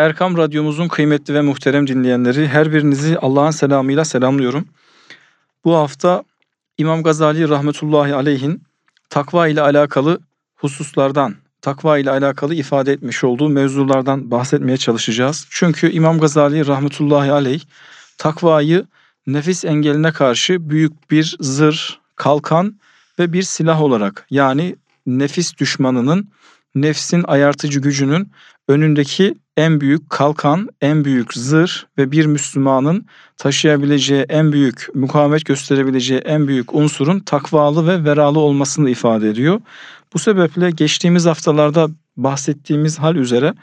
Erkam Radyomuzun kıymetli ve muhterem dinleyenleri, her birinizi Allah'ın selamıyla selamlıyorum. Bu hafta İmam Gazali rahmetullahi aleyhin takva ile alakalı hususlardan, takva ile alakalı ifade etmiş olduğu mevzulardan bahsetmeye çalışacağız. Çünkü İmam Gazali rahmetullahi aleyh takvayı nefis engeline karşı büyük bir zırh, kalkan ve bir silah olarak, yani nefis düşmanının, nefsin ayartıcı gücünün önündeki en büyük kalkan, en büyük zırh ve bir Müslümanın taşıyabileceği en büyük, mukavemet gösterebileceği en büyük unsurun takvalı ve veralı olmasını ifade ediyor. Bu sebeple geçtiğimiz haftalarda bahsettiğimiz hal üzere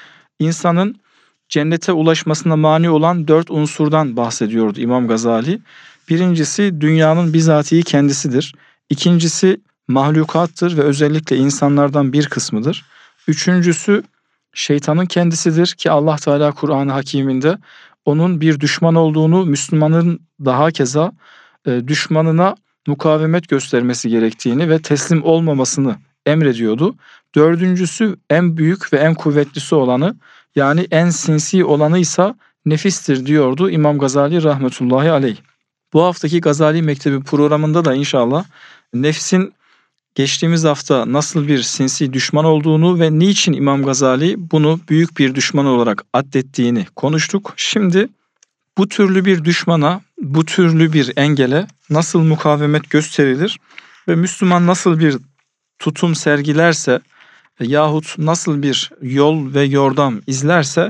insanın cennete ulaşmasına mani olan 4 unsurdan bahsediyordu İmam Gazali. Birincisi dünyanın bizatihi kendisidir. İkincisi mahlukattır ve özellikle insanlardan bir kısmıdır. Üçüncüsü şeytanın kendisidir ki Allah Teala Kur'an-ı Hakîm'inde onun bir düşman olduğunu, Müslümanın daha keza düşmanına mukavemet göstermesi gerektiğini ve teslim olmamasını emrediyordu. Dördüncüsü en büyük ve en kuvvetlisi olanı, yani en sinsi olanıysa nefistir diyordu İmam Gazali rahmetullahi aleyh. Bu haftaki Gazali Mektebi programında da inşallah nefsin geçtiğimiz hafta nasıl bir sinsi düşman olduğunu ve niçin İmam Gazali bunu büyük bir düşman olarak addettiğini konuştuk. Şimdi bu türlü bir düşmana, bu türlü bir engele nasıl mukavemet gösterilir ve Müslüman nasıl bir tutum sergilerse yahut nasıl bir yol ve yordam izlerse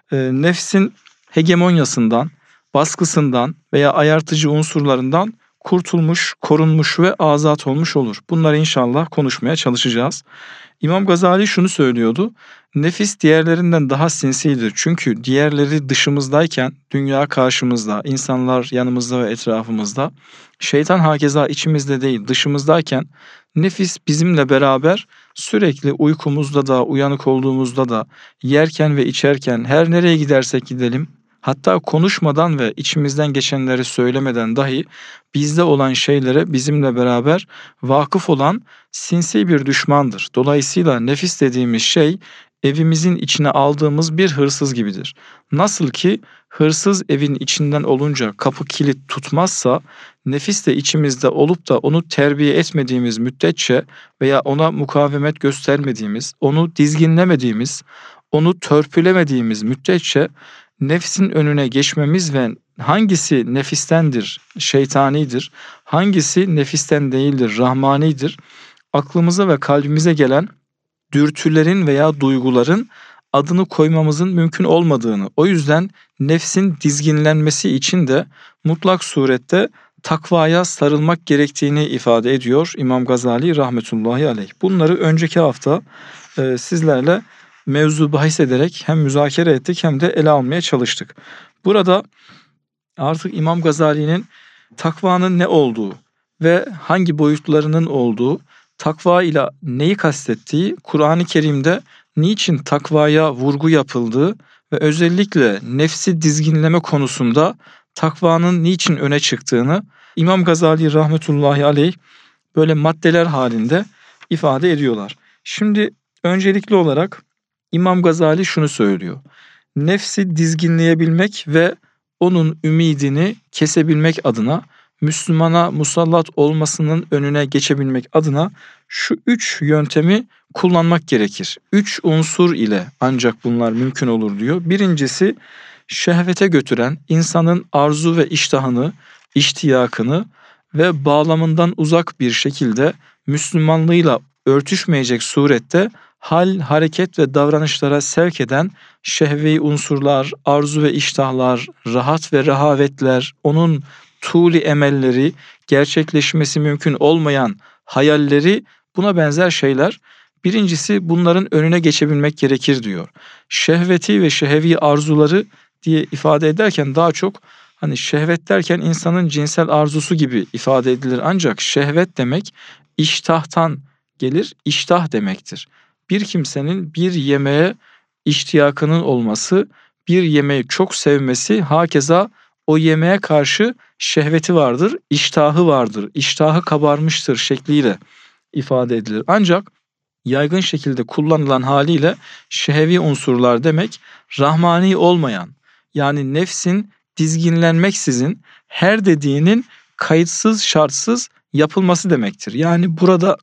nefsin hegemonyasından, baskısından veya ayartıcı unsurlarından kurtulmuş, korunmuş ve azat olmuş olur. Bunları inşallah konuşmaya çalışacağız. İmam Gazali şunu söylüyordu: nefis diğerlerinden daha sinsidir. Çünkü diğerleri dışımızdayken, dünya karşımızda, insanlar yanımızda ve etrafımızda, şeytan hakeza içimizde değil dışımızdayken, nefis bizimle beraber sürekli uykumuzda da, uyanık olduğumuzda da, yerken ve içerken, her nereye gidersek gidelim, hatta konuşmadan ve içimizden geçenleri söylemeden dahi bizde olan şeylere bizimle beraber vakıf olan sinsi bir düşmandır. Dolayısıyla nefis dediğimiz şey evimizin içine aldığımız bir hırsız gibidir. Nasıl ki hırsız evin içinden olunca kapı kilit tutmazsa, nefis de içimizde olup da onu terbiye etmediğimiz müddetçe veya ona mukavemet göstermediğimiz, onu dizginlemediğimiz, onu törpülemediğimiz müddetçe nefsin önüne geçmemiz ve hangisi nefistendir, şeytanidir, hangisi nefisten değildir, rahmanidir, aklımıza ve kalbimize gelen dürtülerin veya duyguların adını koymamızın mümkün olmadığını, o yüzden nefsin dizginlenmesi için de mutlak surette takvaya sarılmak gerektiğini ifade ediyor İmam Gazali rahmetullahi aleyh. Bunları önceki hafta sizlerle mevzu bahis ederek hem müzakere ettik hem de ele almaya çalıştık. Burada artık İmam Gazali'nin takvanın ne olduğu ve hangi boyutlarının olduğu, takva ile neyi kastettiği, Kur'an-ı Kerim'de niçin takvaya vurgu yapıldığı ve özellikle nefsi dizginleme konusunda takvanın niçin öne çıktığını İmam Gazali rahmetullahi aleyh böyle maddeler halinde ifade ediyorlar. Şimdi öncelikli olarak İmam Gazali şunu söylüyor: nefsi dizginleyebilmek ve onun ümidini kesebilmek adına, Müslümana musallat olmasının önüne geçebilmek adına şu 3 yöntemi kullanmak gerekir. 3 unsur ile ancak bunlar mümkün olur diyor. Birincisi, şehvete götüren, insanın arzu ve iştahını, iştiyakını ve bağlamından uzak bir şekilde Müslümanlığıyla örtüşmeyecek surette hal, hareket ve davranışlara sevk eden şehvi unsurlar, arzu ve iştahlar, rahat ve rehavetler, onun tuğli emelleri, gerçekleşmesi mümkün olmayan hayalleri, buna benzer şeyler. Birincisi, bunların önüne geçebilmek gerekir diyor. Şehveti ve şehvi arzuları diye ifade ederken daha çok hani şehvet derken insanın cinsel arzusu gibi ifade edilir. Ancak şehvet demek iştahtan gelir, iştah demektir. Bir kimsenin bir yemeğe iştiyakının olması, bir yemeği çok sevmesi, hakeza o yemeğe karşı şehveti vardır, iştahı vardır, iştahı kabarmıştır şekliyle ifade edilir. Ancak yaygın şekilde kullanılan haliyle şehevi unsurlar demek, rahmani olmayan, yani nefsin dizginlenmeksizin her dediğinin kayıtsız şartsız yapılması demektir. Yani burada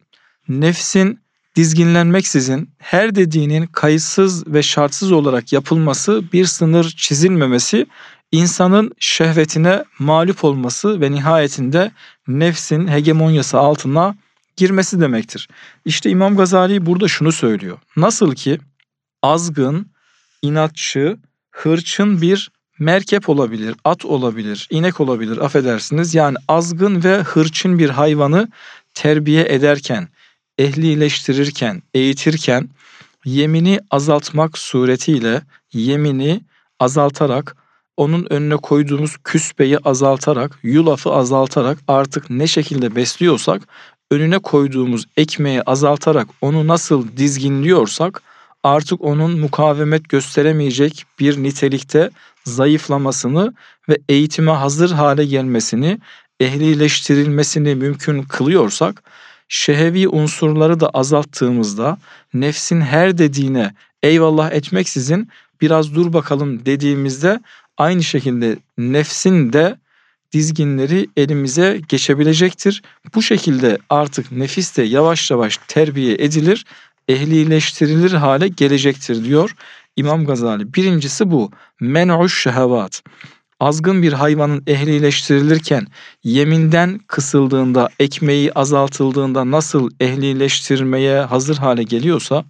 nefsin dizginlenmeksizin her dediğinin kayıtsız ve şartsız olarak yapılması, bir sınır çizilmemesi, insanın şehvetine mağlup olması ve nihayetinde nefsin hegemonyası altına girmesi demektir. İşte İmam Gazali burada şunu söylüyor. Nasıl ki azgın, inatçı, hırçın bir merkep olabilir, at olabilir, inek olabilir, affedersiniz. Yani azgın ve hırçın bir hayvanı terbiye ederken, ehlileştirirken, eğitirken yemini azaltmak suretiyle, yemini azaltarak, onun önüne koyduğumuz küspeyi azaltarak, yulafı azaltarak, artık ne şekilde besliyorsak, önüne koyduğumuz ekmeği azaltarak onu nasıl dizginliyorsak, artık onun mukavemet gösteremeyecek bir nitelikte zayıflamasını ve eğitime hazır hale gelmesini, ehlileştirilmesini mümkün kılıyorsak, şehevi unsurları da azalttığımızda, nefsin her dediğine eyvallah etmeksizin biraz dur bakalım dediğimizde, aynı şekilde nefsin de dizginleri elimize geçebilecektir. Bu şekilde artık nefis de yavaş yavaş terbiye edilir, ehlileştirilir hale gelecektir diyor İmam Gazali. Birincisi bu. Men'uş şehevat. Azgın bir hayvanın ehlileştirilirken yeminden kısıldığında, ekmeği azaltıldığında nasıl ehlileştirmeye hazır hale geliyorsa,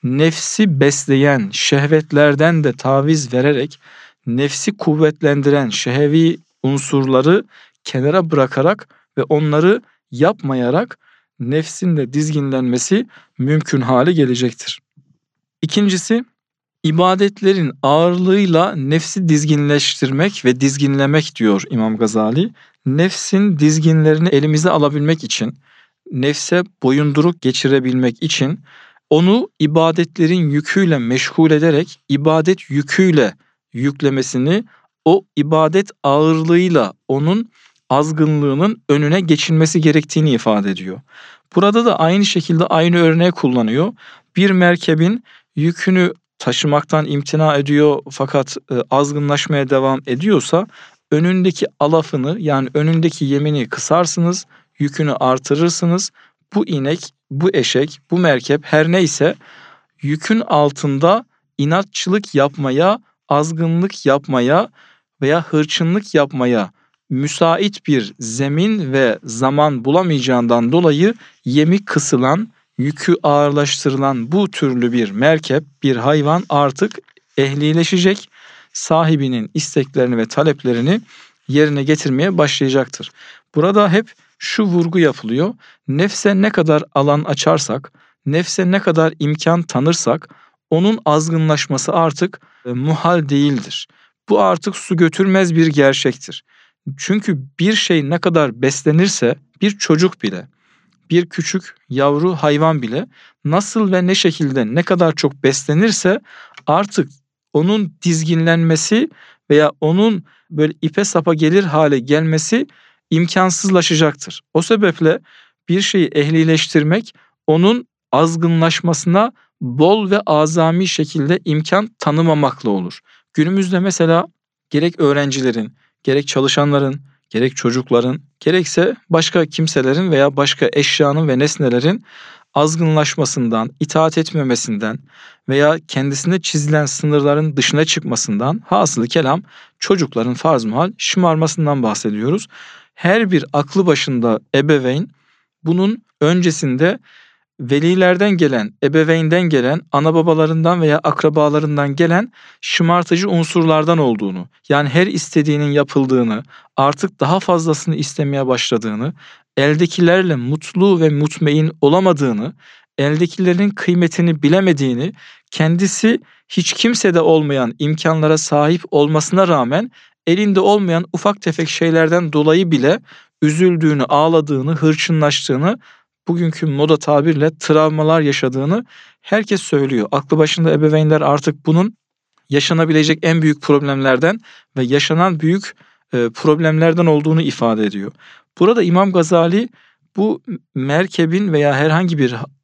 nefsi besleyen şehvetlerden de taviz vererek, nefsi kuvvetlendiren şehevi unsurları kenara bırakarak ve onları yapmayarak nefsin de dizginlenmesi mümkün hale gelecektir. İkincisi, İbadetlerin ağırlığıyla nefsi dizginleştirmek ve dizginlemek diyor İmam Gazali. Nefsin dizginlerini elimize alabilmek için, nefse boyunduruk geçirebilmek için onu ibadetlerin yüküyle meşgul ederek, ibadet yüküyle yüklemesini, o ibadet ağırlığıyla onun azgınlığının önüne geçilmesi gerektiğini ifade ediyor. Burada da aynı şekilde aynı örneği kullanıyor. Bir merkebin yükünü taşımaktan imtina ediyor fakat azgınlaşmaya devam ediyorsa, önündeki alafını, yani önündeki yemini kısarsınız, yükünü artırırsınız. Bu inek, bu eşek, bu merkep her neyse yükün altında inatçılık yapmaya, azgınlık yapmaya veya hırçınlık yapmaya müsait bir zemin ve zaman bulamayacağından dolayı yemi kısılan, yükü ağırlaştırılan bu türlü bir merkep, bir hayvan artık ehlileşecek, sahibinin isteklerini ve taleplerini yerine getirmeye başlayacaktır. Burada hep şu vurgu yapılıyor. Nefse ne kadar alan açarsak, nefse ne kadar imkan tanırsak, onun azgınlaşması artık muhal değildir. Bu artık su götürmez bir gerçektir. Çünkü bir şey ne kadar beslenirse, bir çocuk bile, bir küçük yavru hayvan bile nasıl ve ne şekilde ne kadar çok beslenirse, artık onun dizginlenmesi veya onun böyle ipe sapa gelir hale gelmesi imkansızlaşacaktır. O sebeple bir şeyi ehlileştirmek, onun azgınlaşmasına bol ve azami şekilde imkan tanımamakla olur. Günümüzde mesela gerek öğrencilerin, gerek çalışanların, gerek çocukların, gerekse başka kimselerin veya başka eşyanın ve nesnelerin azgınlaşmasından, itaat etmemesinden veya kendisine çizilen sınırların dışına çıkmasından, hasılı kelam çocukların farz muhal şımarmasından bahsediyoruz. Her bir aklı başında ebeveyn bunun öncesinde velilerden gelen, ebeveynden gelen, ana babalarından veya akrabalarından gelen şımartıcı unsurlardan olduğunu, yani her istediğinin yapıldığını, artık daha fazlasını istemeye başladığını, eldekilerle mutlu ve mutmain olamadığını, eldekilerin kıymetini bilemediğini, kendisi hiç kimsede olmayan imkanlara sahip olmasına rağmen elinde olmayan ufak tefek şeylerden dolayı bile üzüldüğünü, ağladığını, hırçınlaştığını, bugünkü moda tabirle travmalar yaşadığını herkes söylüyor. Aklı başında ebeveynler artık bunun yaşanabilecek en büyük problemlerden ve yaşanan büyük problemlerden olduğunu ifade ediyor. Burada İmam Gazali bu merkebin veya herhangi bir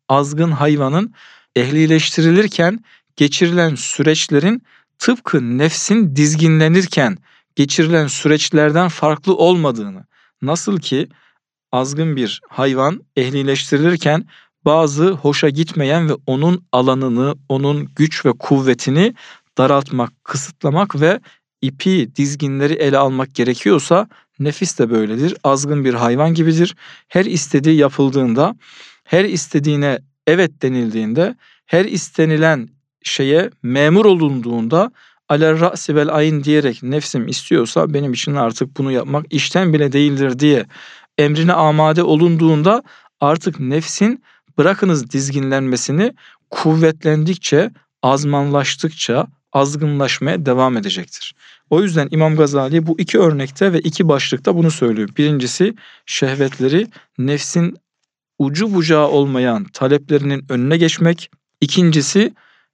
azgın hayvanın ehlileştirilirken geçirilen süreçlerin tıpkı nefsin dizginlenirken geçirilen süreçlerden farklı olmadığını, nasıl ki azgın bir hayvan ehlileştirilirken bazı hoşa gitmeyen ve onun alanını, onun güç ve kuvvetini daraltmak, kısıtlamak ve ipi, dizginleri ele almak gerekiyorsa nefis de böyledir. Azgın bir hayvan gibidir. Her istediği yapıldığında, her istediğine evet denildiğinde, her istenilen şeye memur olunduğunda aler ra'si vel ayn diyerek nefsim istiyorsa benim için artık bunu yapmak işten bile değildir diye emrine amade olunduğunda artık nefsin bırakınız dizginlenmesini kuvvetlendikçe, azmanlaştıkça azgınlaşmaya devam edecektir. O yüzden İmam Gazali bu iki örnekte ve iki başlıkta bunu söylüyor. Birincisi şehvetleri nefsin ucu bucağı olmayan taleplerinin önüne geçmek. İkincisi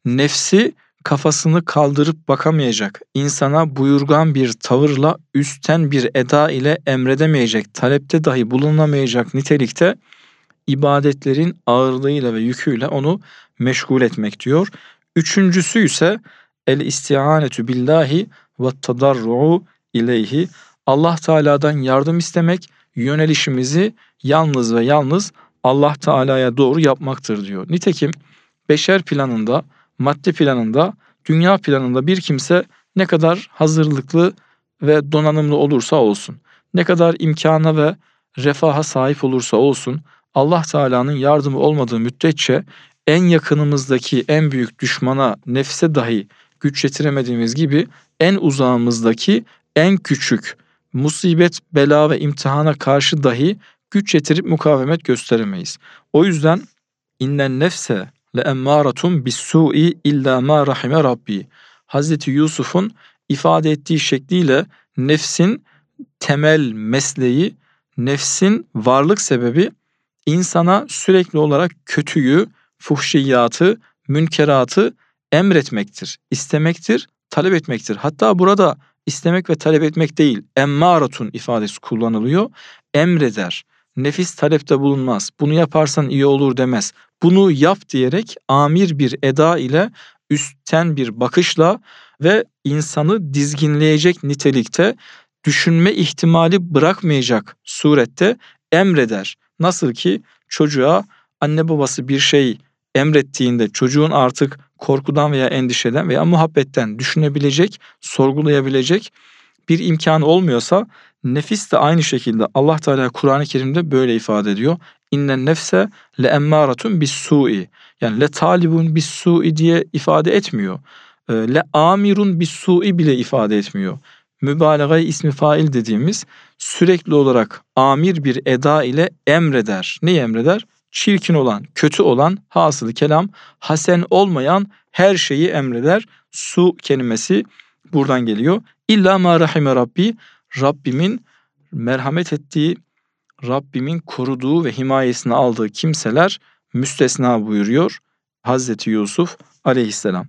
nefsi kafasını kaldırıp bakamayacak, insana buyurgan bir tavırla, üstten bir eda ile emredemeyecek, talepte dahi bulunamayacak nitelikte ibadetlerin ağırlığıyla ve yüküyle onu meşgul etmek diyor. Üçüncüsü ise el isti'anetu billahi ve tadarru'u ileyhi. Allah Teala'dan yardım istemek, yönelişimizi yalnız ve yalnız Allah Teala'ya doğru yapmaktır diyor. Nitekim beşer planında, madde planında, dünya planında bir kimse ne kadar hazırlıklı ve donanımlı olursa olsun, ne kadar imkana ve refaha sahip olursa olsun, Allah Teala'nın yardımı olmadığı müddetçe en yakınımızdaki en büyük düşmana, nefse dahi güç yetiremediğimiz gibi en uzağımızdaki en küçük musibet, bela ve imtihana karşı dahi güç yetirip mukavemet gösteremeyiz. O yüzden innen nefse le emmâratun bis-sû'i illâ mâ rahime Rabbi. Hazreti Yusuf'un ifade ettiği şekliyle nefsin temel mesleği, nefsin varlık sebebi insana sürekli olarak kötüyü, fuhşiyatı, münkeratı emretmektir, istemektir, talep etmektir. Hatta burada istemek ve talep etmek değil, emmâratun ifadesi kullanılıyor. Emreder. Nefis talepte bulunmaz. Bunu yaparsan iyi olur demez. Bunu yap diyerek amir bir eda ile, üstten bir bakışla ve insanı dizginleyecek nitelikte, düşünme ihtimali bırakmayacak surette emreder. Nasıl ki çocuğa anne babası bir şey emrettiğinde çocuğun artık korkudan veya endişeden veya muhabbetten düşünebilecek, sorgulayabilecek bir imkanı olmuyorsa, nefis de aynı şekilde Allah Teala Kur'an-ı Kerim'de böyle ifade ediyor. İnnen nefse le emmâratun bis-sû'i. Yani le talibun bis-sû'i diye ifade etmiyor. Le amirun bis-sû'i bile ifade etmiyor. Mübalağa-i ismi fail dediğimiz sürekli olarak amir bir eda ile emreder. Neyi emreder? Çirkin olan, kötü olan, hasılı kelam, hasen olmayan her şeyi emreder. Su kelimesi buradan geliyor. İlla ma rahime Rabbi, Rabbimin merhamet ettiği, Rabbimin koruduğu ve himayesine aldığı kimseler müstesna buyuruyor Hazreti Yusuf aleyhisselam.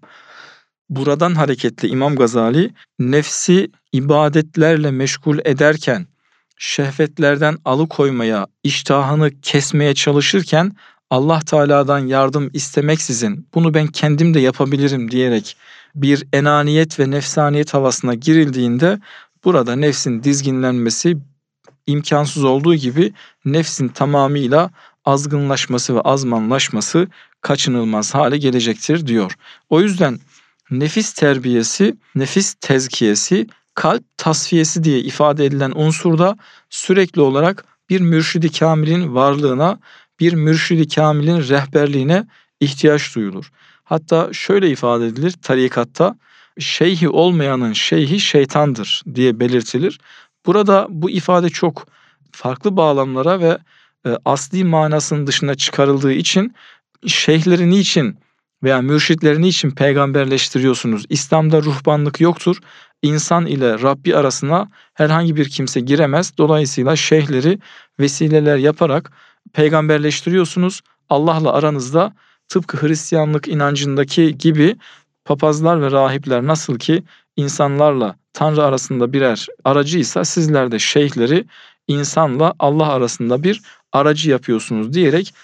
Buradan hareketle İmam Gazali nefsi ibadetlerle meşgul ederken, şehvetlerden alıkoymaya, iştahını kesmeye çalışırken Allah Teala'dan yardım istemeksizin bunu ben kendim de yapabilirim diyerek bir enaniyet ve nefsaniyet havasına girildiğinde burada nefsin dizginlenmesi imkansız olduğu gibi nefsin tamamıyla azgınlaşması ve azmanlaşması kaçınılmaz hale gelecektir diyor. O yüzden nefis terbiyesi, nefis tezkiyesi, kalp tasfiyesi diye ifade edilen unsurda sürekli olarak bir mürşid-i kamilin varlığına, bir mürşid-i kamilin rehberliğine ihtiyaç duyulur. Hatta şöyle ifade edilir tarikatta, şeyhi olmayanın şeyhi şeytandır diye belirtilir. Burada bu ifade çok farklı bağlamlara ve asli manasının dışına çıkarıldığı için şeyhleri niçin veya mürşitleri niçin peygamberleştiriyorsunuz? İslam'da ruhbanlık yoktur. İnsan ile Rabbi arasına herhangi bir kimse giremez. Dolayısıyla şeyhleri vesileler yaparak peygamberleştiriyorsunuz. Allah'la aranızda tıpkı Hristiyanlık inancındaki gibi papazlar ve rahipler nasıl ki insanlarla Tanrı arasında birer aracıysa, sizler de şeyhleri insanla Allah arasında bir aracı yapıyorsunuz diyerek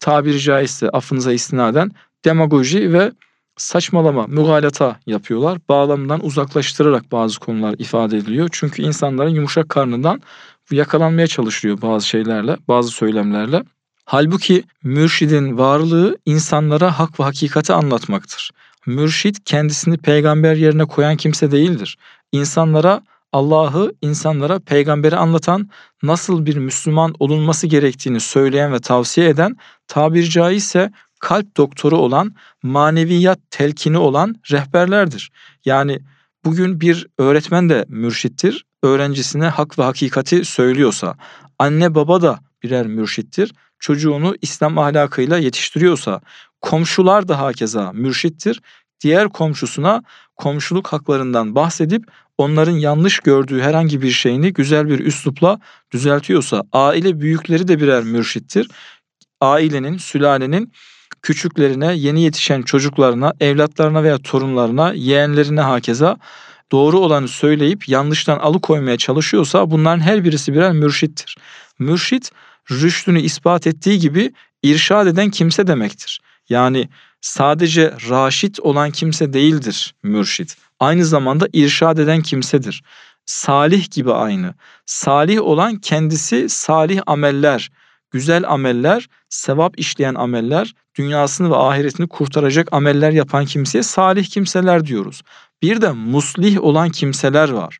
tabiri caizse affınıza istinaden demagoji ve saçmalama, mügalata yapıyorlar. Bağlamından uzaklaştırarak bazı konular ifade ediliyor. Çünkü insanların yumuşak karnından yakalanmaya çalışıyor bazı şeylerle, bazı söylemlerle. Halbuki mürşidin varlığı insanlara hak ve hakikati anlatmaktır. Mürşid kendisini peygamber yerine koyan kimse değildir. İnsanlara Allah'ı, insanlara peygamberi anlatan, nasıl bir Müslüman olunması gerektiğini söyleyen ve tavsiye eden, tabiri caizse kalp doktoru olan, maneviyat telkini olan rehberlerdir. Yani bugün bir öğretmen de mürşittir. Öğrencisine hak ve hakikati söylüyorsa, anne baba da birer mürşittir. Çocuğunu İslam ahlakıyla yetiştiriyorsa, komşular da hakeza mürşittir. Diğer komşusuna komşuluk haklarından bahsedip onların yanlış gördüğü herhangi bir şeyini güzel bir üslupla düzeltiyorsa, aile büyükleri de birer mürşittir. Ailenin, sülalenin küçüklerine, yeni yetişen çocuklarına, evlatlarına veya torunlarına, yeğenlerine hakeza doğru olanı söyleyip yanlıştan alıkoymaya çalışıyorsa bunların her birisi birer mürşittir. Mürşit, rüştünü ispat ettiği gibi irşad eden kimse demektir. Yani sadece raşit olan kimse değildir mürşit. Aynı zamanda irşad eden kimsedir. Salih gibi aynı. Salih olan kendisi salih ameller, güzel ameller, sevap işleyen ameller, dünyasını ve ahiretini kurtaracak ameller yapan kimseye salih kimseler diyoruz. Bir de muslih olan kimseler var.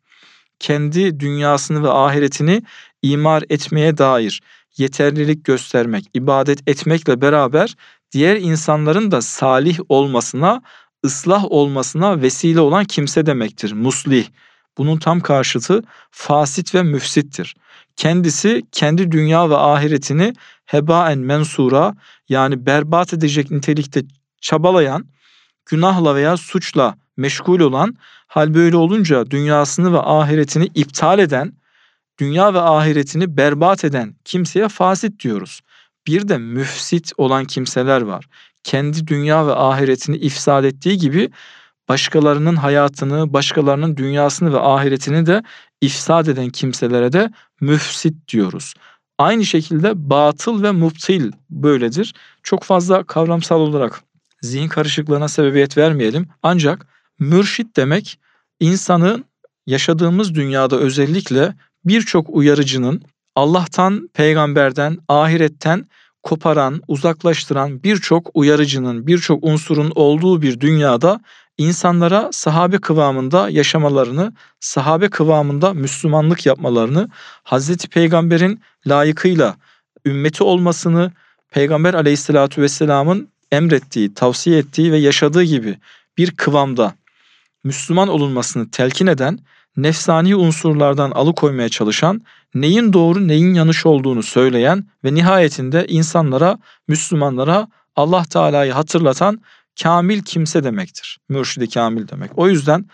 Kendi dünyasını ve ahiretini imar etmeye dair yeterlilik göstermek, ibadet etmekle beraber diğer insanların da salih olmasına, ıslah olmasına vesile olan kimse demektir. Muslih. Bunun tam karşıtı fasit ve müfsittir. Kendisi kendi dünya ve ahiretini hebaen mensura, yani berbat edecek nitelikte çabalayan, günahla veya suçla meşgul olan, hal böyle olunca dünyasını ve ahiretini iptal eden, dünya ve ahiretini berbat eden kimseye fasit diyoruz. Bir de müfsit olan kimseler var. Kendi dünya ve ahiretini ifsad ettiği gibi başkalarının hayatını, başkalarının dünyasını ve ahiretini de ifsad eden kimselere de müfsit diyoruz. Aynı şekilde batıl ve mubtil böyledir. Çok fazla kavramsal olarak zihin karışıklığına sebebiyet vermeyelim. Ancak mürşit demek insanın yaşadığımız dünyada özellikle birçok uyarıcının Allah'tan, peygamberden, ahiretten koparan, uzaklaştıran birçok uyarıcının, birçok unsurun olduğu bir dünyada insanlara sahabe kıvamında yaşamalarını, sahabe kıvamında Müslümanlık yapmalarını, Hazreti Peygamber'in layıkıyla ümmeti olmasını, Peygamber Aleyhisselatü Vesselam'ın emrettiği, tavsiye ettiği ve yaşadığı gibi bir kıvamda Müslüman olunmasını telkin eden, nefsani unsurlardan alıkoymaya çalışan, neyin doğru neyin yanlış olduğunu söyleyen ve nihayetinde insanlara, Müslümanlara Allah Teala'yı hatırlatan kamil kimse demektir. Mürşid-i kamil demek. O yüzden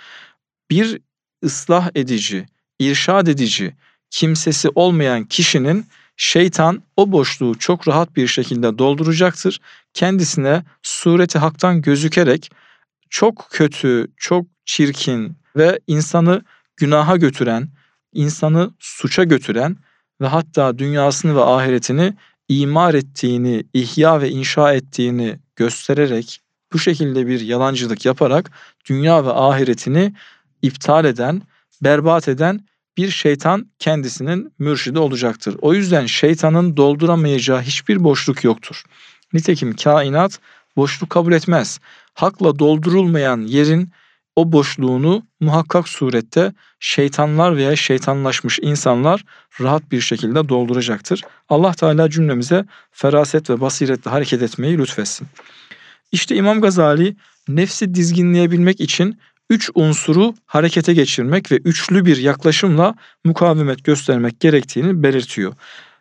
bir ıslah edici, irşad edici kimsesi olmayan kişinin şeytan o boşluğu çok rahat bir şekilde dolduracaktır. Kendisine sureti haktan gözükerek çok kötü, çok çirkin ve insanı günaha götüren, insanı suça götüren ve hatta dünyasını ve ahiretini imar ettiğini, ihya ve inşa ettiğini göstererek, bu şekilde bir yalancılık yaparak dünya ve ahiretini iptal eden, berbat eden bir şeytan kendisinin mürşidi olacaktır. O yüzden şeytanın dolduramayacağı hiçbir boşluk yoktur. Nitekim kainat boşluk kabul etmez. Hakla doldurulmayan yerin o boşluğunu muhakkak surette şeytanlar veya şeytanlaşmış insanlar rahat bir şekilde dolduracaktır. Allah Teala cümlemize feraset ve basiretle hareket etmeyi lütfetsin. İşte İmam Gazali nefsi dizginleyebilmek için 3 unsuru harekete geçirmek ve üçlü bir yaklaşımla mukavemet göstermek gerektiğini belirtiyor.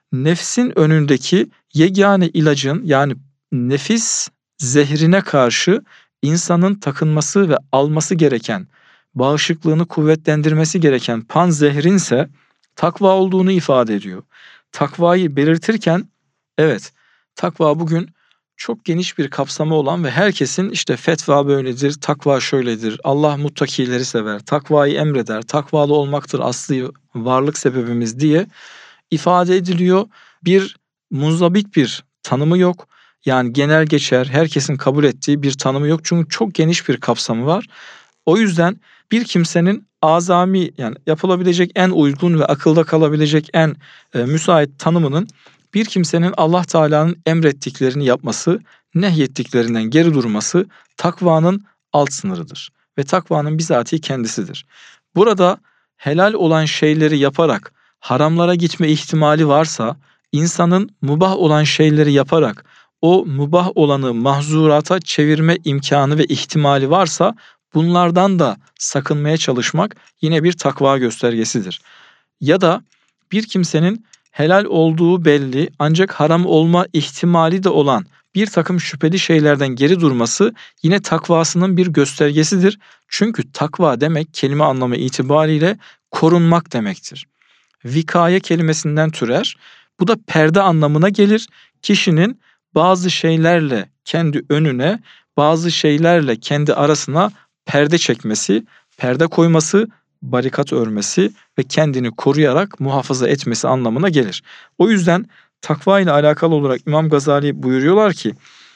Nefsin önündeki yegane ilacın, yani nefis zehrine karşı insanın takınması ve alması gereken, bağışıklığını kuvvetlendirmesi gereken panzehrinse takva olduğunu ifade ediyor. Takvayı belirtirken, evet, takva bugün çok geniş bir kapsamı olan ve herkesin işte fetva böyledir, takva şöyledir, Allah muttakileri sever, takvayı emreder, takvalı olmaktır asli varlık sebebimiz diye ifade ediliyor. Bir munzabit bir tanımı yok. Yani genel geçer, herkesin kabul ettiği bir tanımı yok. Çünkü çok geniş bir kapsamı var. O yüzden bir kimsenin azami, yani yapılabilecek en uygun ve akılda kalabilecek en müsait tanımının bir kimsenin Allah Teala'nın emrettiklerini yapması, nehyettiklerinden geri durması takvanın alt sınırıdır. Ve takvanın bizatihi kendisidir. Burada helal olan şeyleri yaparak haramlara gitme ihtimali varsa, insanın mubah olan şeyleri yaparak o mubah olanı mahzurata çevirme imkanı ve ihtimali varsa, bunlardan da sakınmaya çalışmak yine bir takva göstergesidir. Ya da bir kimsenin helal olduğu belli ancak haram olma ihtimali de olan bir takım şüpheli şeylerden geri durması yine takvasının bir göstergesidir. Çünkü takva demek kelime anlamı itibariyle korunmak demektir. Vikaye kelimesinden türer. Bu da perde anlamına gelir. Kişinin bazı şeylerle kendi önüne, bazı şeylerle kendi arasına perde çekmesi, perde koyması, barikat örmesi ve kendini koruyarak muhafaza etmesi anlamına gelir. O yüzden takva ile alakalı olarak İmam Gazali buyuruyorlar ki,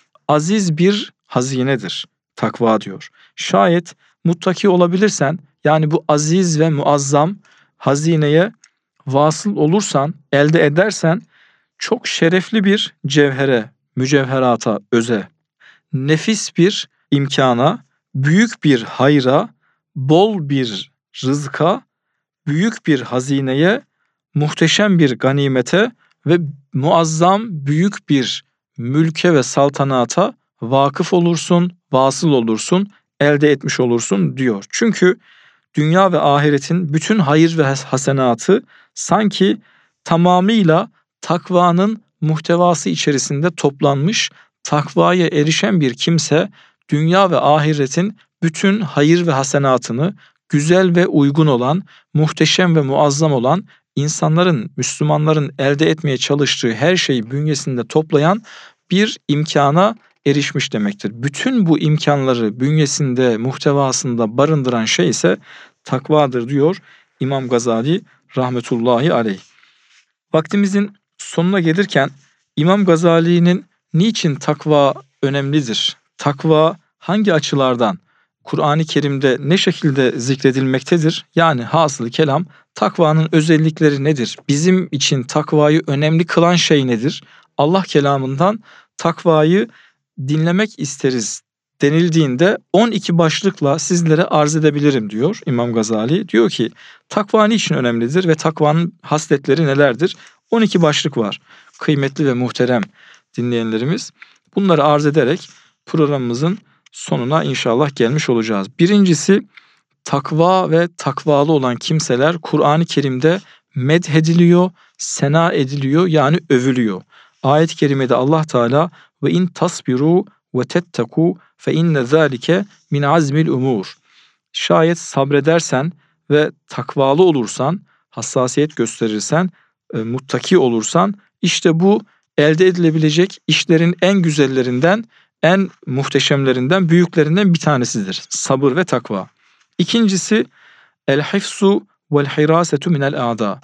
aziz bir hazinedir takva diyor. Şayet muttaki olabilirsen, yani bu aziz ve muazzam hazineye vasıl olursan, elde edersen, çok şerefli bir cevhere, mücevherata, öze, nefis bir imkana, büyük bir hayra, bol bir rızka, büyük bir hazineye, muhteşem bir ganimete ve muazzam büyük bir mülke ve saltanata vakıf olursun, vasıl olursun, elde etmiş olursun diyor. Çünkü dünya ve ahiretin bütün hayır ve hasenatı sanki tamamıyla takvanın muhtevası içerisinde toplanmış. Takvaya erişen bir kimse dünya ve ahiretin bütün hayır ve hasenatını güzel ve uygun olan, muhteşem ve muazzam olan, insanların, Müslümanların elde etmeye çalıştığı her şeyi bünyesinde toplayan bir imkana erişmiş demektir. Bütün bu imkanları bünyesinde, muhtevasında barındıran şey ise takvadır diyor İmam Gazali rahmetullahi aleyh. Vaktimizin sonuna gelirken İmam Gazali'nin niçin takva önemlidir? Takva hangi açılardan Kur'an-ı Kerim'de ne şekilde zikredilmektedir? Yani hasılı kelam, takvanın özellikleri nedir? Bizim için takvayı önemli kılan şey nedir? Allah kelamından takvayı dinlemek isteriz denildiğinde 12 başlıkla sizlere arz edebilirim diyor İmam Gazali. Diyor ki takva niçin önemlidir ve takvanın hasletleri nelerdir? 12 başlık var. Kıymetli ve muhterem dinleyenlerimiz, bunları arz ederek programımızın sonuna inşallah gelmiş olacağız. Birincisi, takva ve takvalı olan kimseler Kur'an-ı Kerim'de medhediliyor, sena ediliyor, yani övülüyor. Ayet-i kerimede Allah Teala ve in tasbiru ve tetteku fe inne zalike min azmil umur. Şayet sabredersen ve takvalı olursan, hassasiyet gösterirsen, muttaki olursan, işte bu elde edilebilecek işlerin en güzellerinden, en muhteşemlerinden, büyüklerinden bir tanesidir. Sabır ve takva. İkincisi, el-hifzu vel-hirasetu minel a'da.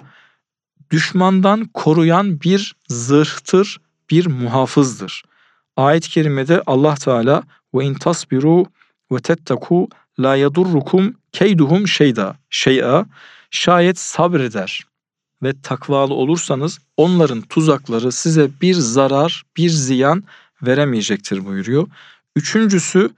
Düşmandan koruyan bir zırhtır, bir muhafızdır. Ayet-i kerimede Allah Teala ve in tasbiru ve tetteku la yadurrukum keyduhum şey'a, şayet sabreder ve takvalı olursanız onların tuzakları size bir zarar, bir ziyan veremeyecektir buyuruyor. Üçüncüsü,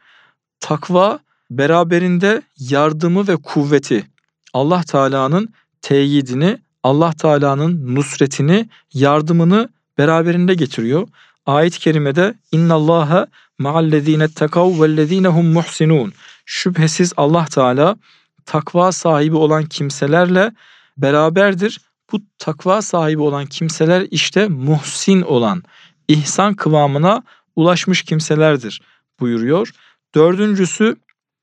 takva beraberinde yardımı ve kuvveti, Allah Teala'nın teyidini, Allah Teala'nın nusretini, yardımını beraberinde getiriyor. Ayet-i kerimede İnnallâhe ma'allezîne tekav vellezînehum muhsinûn. Şüphesiz Allah Teala takva sahibi olan kimselerle beraberdir. Bu takva sahibi olan kimseler işte muhsin olan, ihsan kıvamına ulaşmış kimselerdir buyuruyor. Dördüncüsü,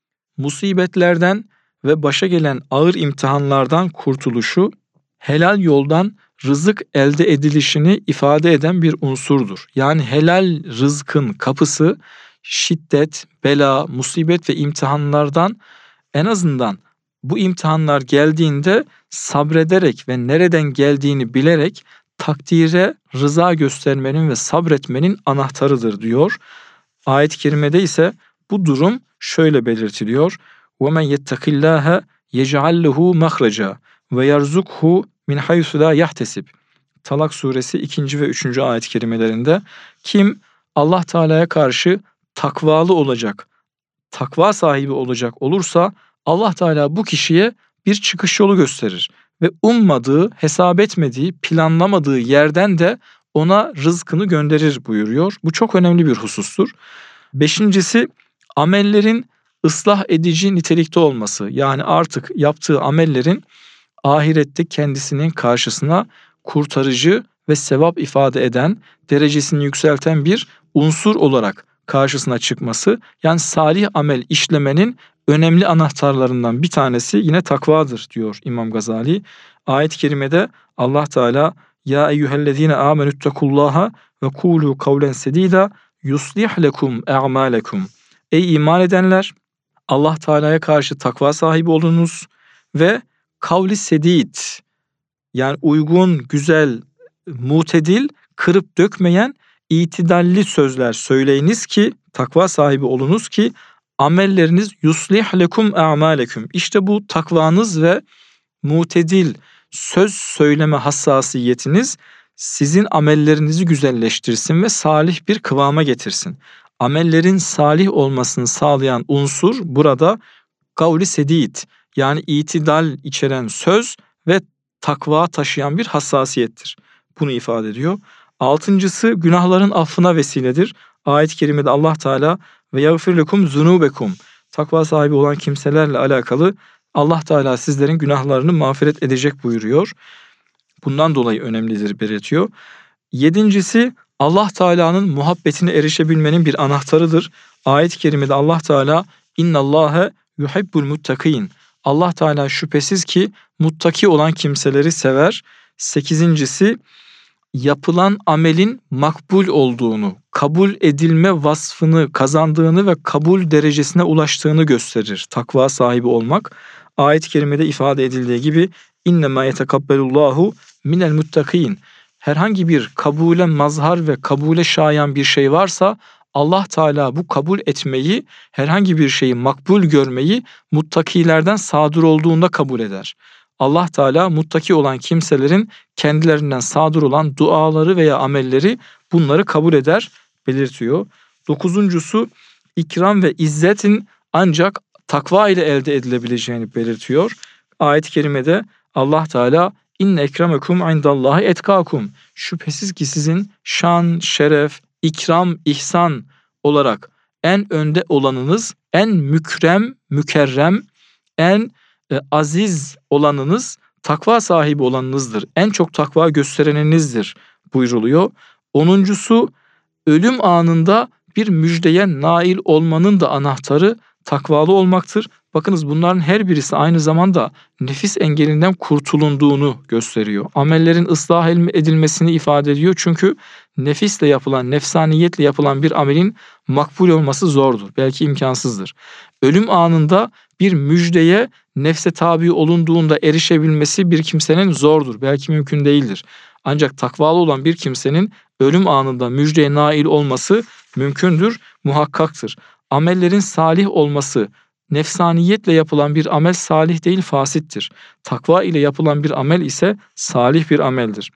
musibetlerden ve başa gelen ağır imtihanlardan kurtuluşu, helal yoldan rızık elde edilişini ifade eden bir unsurdur. Yani helal rızkın kapısı şiddet, bela, musibet ve imtihanlardan, en azından bu imtihanlar geldiğinde sabrederek ve nereden geldiğini bilerek takdire rıza göstermenin ve sabretmenin anahtarıdır diyor. Ayet-i kerimede ise bu durum şöyle belirtiliyor. وَمَنْ يَتَّقِ اللّٰهَ يَجْعَلْ لَهُ مَخْرَجًا وَيَرْزُقْهُ مِنْ حَيْثُ لَا يَحْتَسِبْ. Talak suresi 2. ve 3. ayet-i kerimelerinde kim Allah Teala'ya karşı takvalı olacak, takva sahibi olacak olursa Allah Teala bu kişiye bir çıkış yolu gösterir ve ummadığı, hesap etmediği, planlamadığı yerden de ona rızkını gönderir buyuruyor. Bu çok önemli bir husustur. Beşincisi, amellerin ıslah edici nitelikte olması. Yani artık yaptığı amellerin ahirette kendisinin karşısına kurtarıcı ve sevap ifade eden, derecesini yükselten bir unsur olarak karşısına çıkması. Yani salih amel işlemenin önemli anahtarlarından bir tanesi yine takvadır diyor İmam Gazali. Ayet-i kerimede Allah Teala ya eyyühellezine amenüttekullaha ve kulu kavlen sedida yuslih lekum a'malekum. Ey iman edenler, Allah Teala'ya karşı takva sahibi olunuz ve kavli sedid, yani uygun, güzel, mutedil, kırıp dökmeyen itidalli sözler söyleyiniz ki takva sahibi olunuz ki amelleriniz yuslih lekum a'malekum. İşte bu takvanız ve mutedil söz söyleme hassasiyetiniz sizin amellerinizi güzelleştirsin ve salih bir kıvama getirsin. Amellerin salih olmasını sağlayan unsur burada kavli sedid, yani itidal içeren söz ve takva taşıyan bir hassasiyettir. Bunu ifade ediyor. Altıncısı günahların affına vesiledir. Ayet-i kerimede Allah Teala ve yagfir lekum zunubekum, takva sahibi olan kimselerle alakalı Allah Teala sizlerin günahlarını mağfiret edecek buyuruyor. Bundan dolayı önemlidir belirtiyor. Yedincisi Allah Teala'nın muhabbetine erişebilmenin bir anahtarıdır. Ayet-i kerimede Allah Teala innallâhe yuhibbul muttakin. Allah Teala şüphesiz ki muttaki olan kimseleri sever. Sekizincisi yapılan amelin makbul olduğunu, kabul edilme vasfını kazandığını ve kabul derecesine ulaştığını gösterir takva sahibi olmak. Ayet-i kerimede ifade edildiği gibi innemâ yetekabbelullahu minel muttakin. Herhangi bir kabule mazhar ve kabule şayan bir şey varsa Allah Teala bu kabul etmeyi, herhangi bir şeyi makbul görmeyi muttakilerden sadır olduğunda kabul eder. Allah Teala muttaki olan kimselerin kendilerinden sadır olan duaları veya amelleri bunları kabul eder belirtiyor. Dokuzuncusu ikram ve izzetin ancak takva ile elde edilebileceğini belirtiyor. Ayet-i kerimede Allah Teala inne ekremekum indallahi etkakum. Şüphesiz ki sizin şan, şeref, ikram, ihsan olarak en önde olanınız, en mükrem, mükerrem, en aziz olanınız takva sahibi olanınızdır. En çok takva göstereninizdir buyruluyor. Onuncusu ölüm anında bir müjdeye nail olmanın da anahtarı takvalı olmaktır. Bakınız bunların her birisi aynı zamanda nefis engelinden kurtulunduğunu gösteriyor. Amellerin ıslah edilmesini ifade ediyor. Çünkü nefisle yapılan, nefsaniyetle yapılan bir amelin makbul olması zordur. Belki imkansızdır. Ölüm anında bir müjdeye nefse tabi olunduğunda erişebilmesi bir kimsenin zordur. Belki mümkün değildir. Ancak takvalı olan bir kimsenin ölüm anında müjdeye nail olması mümkündür, muhakkaktır. Amellerin salih olması, nefsaniyetle yapılan bir amel salih değil fasittir. Takva ile yapılan bir amel ise salih bir ameldir.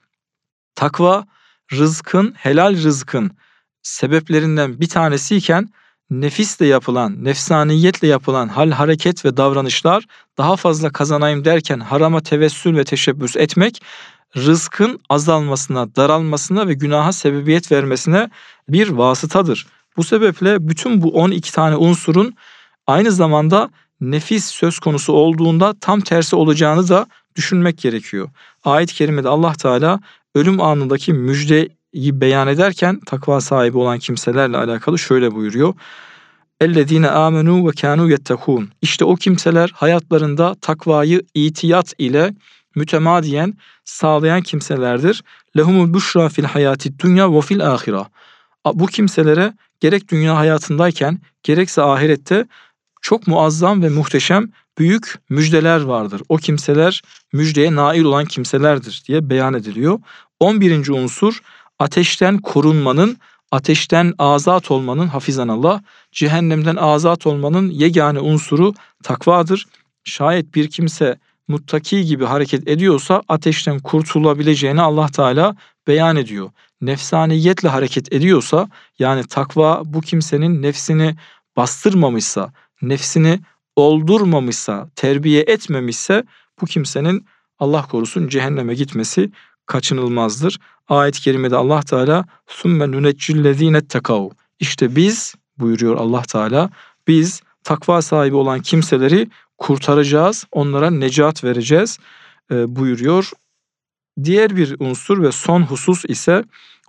Takva rızkın, helal rızkın sebeplerinden bir tanesiyken nefisle yapılan, nefsaniyetle yapılan hal, hareket ve davranışlar daha fazla kazanayım derken harama tevessül ve teşebbüs etmek rızkın azalmasına, daralmasına ve günaha sebebiyet vermesine bir vasıtadır. Bu sebeple bütün bu 12 tane unsurun aynı zamanda nefis söz konusu olduğunda tam tersi olacağını da düşünmek gerekiyor. Ayet-i kerimede Allah Teala ölüm anındaki müjdeyi beyan ederken takva sahibi olan kimselerle alakalı şöyle buyuruyor. اَلَّذ۪ينَ آمَنُوا وَكَانُوا يَتَّقُونَ. İşte o kimseler hayatlarında takvayı itiyat ile mütemadiyen sağlayan kimselerdir. لَهُمُ الْبُشْرَى فِي الْحَيَاتِ الدُّنْيَا وَفِي الْآخِرَةِ. Bu kimselere gerek dünya hayatındayken gerekse ahirette çok muazzam ve muhteşem büyük müjdeler vardır. O kimseler müjdeye nail olan kimselerdir diye beyan ediliyor. 11. unsur ateşten korunmanın, ateşten azat olmanın, hafizanallah, cehennemden azat olmanın yegane unsuru takvadır. Şayet bir kimse muttaki gibi hareket ediyorsa ateşten kurtulabileceğini Allah Teala beyan ediyor. Nefsaniyetle hareket ediyorsa, yani takva bu kimsenin nefsini bastırmamışsa, nefsini oldurmamışsa, terbiye etmemişse bu kimsenin Allah korusun cehenneme gitmesi kaçınılmazdır. Ayet-i kerimede Allah Teala "Sümme nuneccillezine tekav." İşte biz, buyuruyor Allah Teala, biz takva sahibi olan kimseleri kurtaracağız, onlara necat vereceğiz buyuruyor. Diğer bir unsur ve son husus ise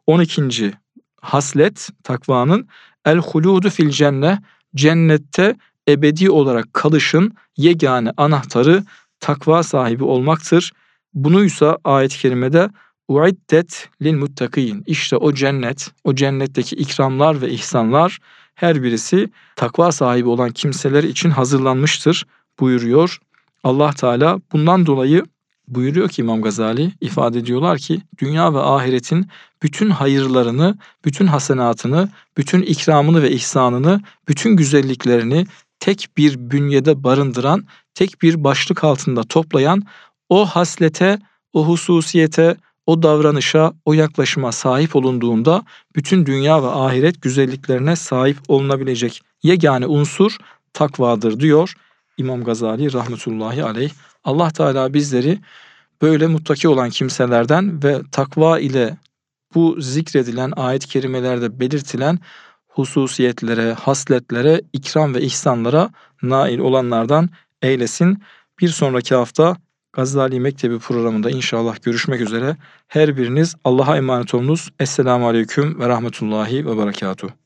12. haslet takvanın el-huludu fil cenne, cennette ebedi olarak kalışın yegane anahtarı takva sahibi olmaktır. Bunuysa ayet-i kerimede uiddet lil muttakin. İşte o cennet, o cennetteki ikramlar ve ihsanlar her birisi takva sahibi olan kimseler için hazırlanmıştır buyuruyor Allah Teala. Bundan dolayı buyuruyor ki İmam Gazali, ifade ediyorlar ki dünya ve ahiretin bütün hayırlarını, bütün hasenatını, bütün ikramını ve ihsanını, bütün güzelliklerini tek bir bünyede barındıran, tek bir başlık altında toplayan o haslete, o hususiyete, o davranışa, o yaklaşıma sahip olunduğunda bütün dünya ve ahiret güzelliklerine sahip olunabilecek yegane unsur takvadır diyor İmam Gazali rahmetullahi aleyh. Allah Teala bizleri böyle muttaki olan kimselerden ve takva ile bu zikredilen ayet-i kerimelerde belirtilen hususiyetlere, hasletlere, ikram ve ihsanlara nail olanlardan eylesin. Bir sonraki hafta Gazali Mektebi programında inşallah görüşmek üzere. Her biriniz Allah'a emanet olunuz. Esselamu Aleyküm ve Rahmetullahi ve Berekatuhu.